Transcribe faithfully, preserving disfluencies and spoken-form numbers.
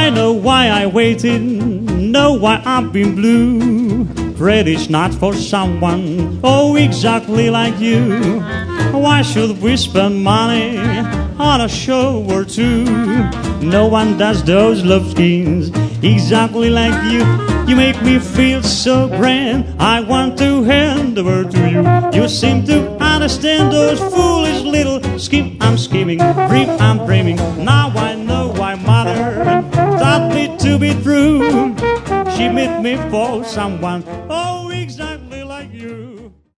I know why I waited, know why I've been blue. Pretty's not for someone, oh, exactly like you. Why should we spend money on a show or two? No one does those love schemes exactly like you. You make me feel so grand, I want to hand the word to you. You seem to understand those foolish little schemes I'm scheming, dream I'm dreaming. Now I know why mother taught me to be true. She made me for someone, oh,